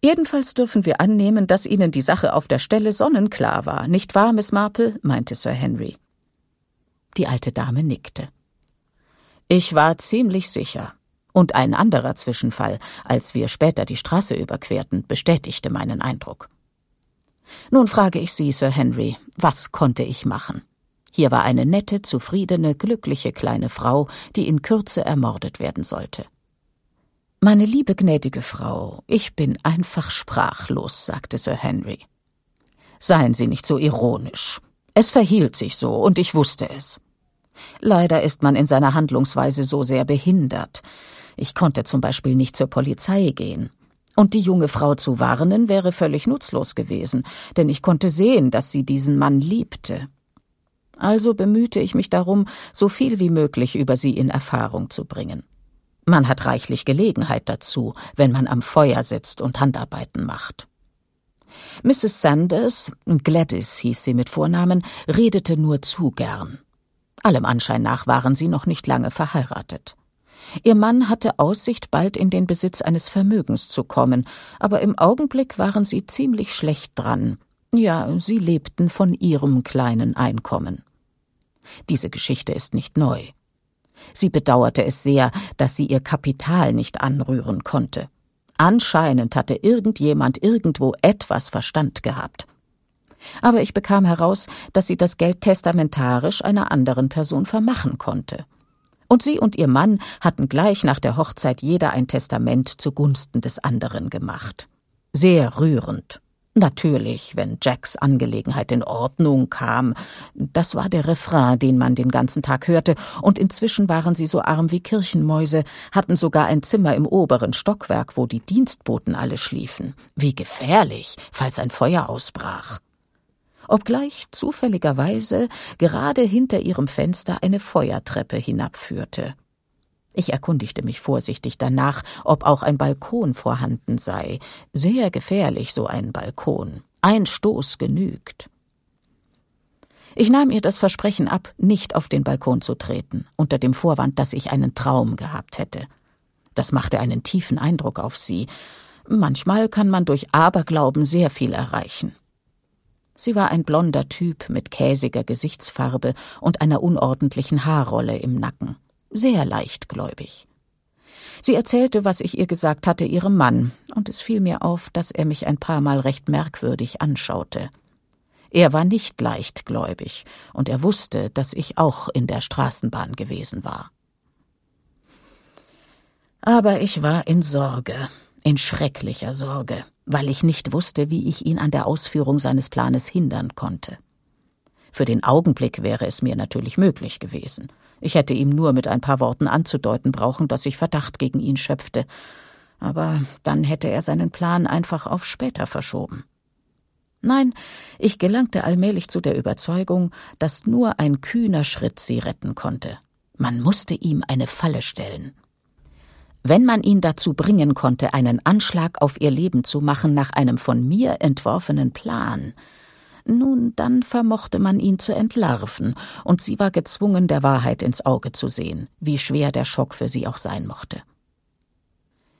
»Jedenfalls dürfen wir annehmen, dass Ihnen die Sache auf der Stelle sonnenklar war, nicht wahr, Miss Marple?« meinte Sir Henry. Die alte Dame nickte. »Ich war ziemlich sicher. Und ein anderer Zwischenfall, als wir später die Straße überquerten, bestätigte meinen Eindruck. Nun frage ich Sie, Sir Henry, was konnte ich machen? Hier war eine nette, zufriedene, glückliche kleine Frau, die in Kürze ermordet werden sollte.« »Meine liebe gnädige Frau, ich bin einfach sprachlos«, sagte Sir Henry. »Seien Sie nicht so ironisch. Es verhielt sich so, und ich wusste es. Leider ist man in seiner Handlungsweise so sehr behindert. Ich konnte zum Beispiel nicht zur Polizei gehen. Und die junge Frau zu warnen, wäre völlig nutzlos gewesen, denn ich konnte sehen, dass sie diesen Mann liebte. Also bemühte ich mich darum, so viel wie möglich über sie in Erfahrung zu bringen. Man hat reichlich Gelegenheit dazu, wenn man am Feuer sitzt und Handarbeiten macht. Mrs. Sanders, Gladys hieß sie mit Vornamen, redete nur zu gern. Allem Anschein nach waren sie noch nicht lange verheiratet. Ihr Mann hatte Aussicht, bald in den Besitz eines Vermögens zu kommen, aber im Augenblick waren sie ziemlich schlecht dran. Ja, sie lebten von ihrem kleinen Einkommen. Diese Geschichte ist nicht neu. Sie bedauerte es sehr, dass sie ihr Kapital nicht anrühren konnte. Anscheinend hatte irgendjemand irgendwo etwas Verstand gehabt. Aber ich bekam heraus, dass sie das Geld testamentarisch einer anderen Person vermachen konnte. Und sie und ihr Mann hatten gleich nach der Hochzeit jeder ein Testament zugunsten des anderen gemacht. Sehr rührend. Natürlich, wenn Jacks Angelegenheit in Ordnung kam. Das war der Refrain, den man den ganzen Tag hörte, und inzwischen waren sie so arm wie Kirchenmäuse, hatten sogar ein Zimmer im oberen Stockwerk, wo die Dienstboten alle schliefen. Wie gefährlich, falls ein Feuer ausbrach. Obgleich zufälligerweise gerade hinter ihrem Fenster eine Feuertreppe hinabführte. Ich erkundigte mich vorsichtig danach, ob auch ein Balkon vorhanden sei. Sehr gefährlich, so ein Balkon. Ein Stoß genügt. Ich nahm ihr das Versprechen ab, nicht auf den Balkon zu treten, unter dem Vorwand, dass ich einen Traum gehabt hätte. Das machte einen tiefen Eindruck auf sie. Manchmal kann man durch Aberglauben sehr viel erreichen. Sie war ein blonder Typ mit käsiger Gesichtsfarbe und einer unordentlichen Haarrolle im Nacken. Sehr leichtgläubig. Sie erzählte, was ich ihr gesagt hatte, ihrem Mann, und es fiel mir auf, dass er mich ein paar Mal recht merkwürdig anschaute. Er war nicht leichtgläubig, und er wusste, dass ich auch in der Straßenbahn gewesen war. Aber ich war in Sorge, in schrecklicher Sorge, weil ich nicht wusste, wie ich ihn an der Ausführung seines Planes hindern konnte. Für den Augenblick wäre es mir natürlich möglich gewesen. Ich hätte ihm nur mit ein paar Worten anzudeuten brauchen, dass ich Verdacht gegen ihn schöpfte. Aber dann hätte er seinen Plan einfach auf später verschoben. Nein, ich gelangte allmählich zu der Überzeugung, dass nur ein kühner Schritt sie retten konnte. Man musste ihm eine Falle stellen. Wenn man ihn dazu bringen konnte, einen Anschlag auf ihr Leben zu machen nach einem von mir entworfenen Plan, nun, dann vermochte man ihn zu entlarven, und sie war gezwungen, der Wahrheit ins Auge zu sehen, wie schwer der Schock für sie auch sein mochte.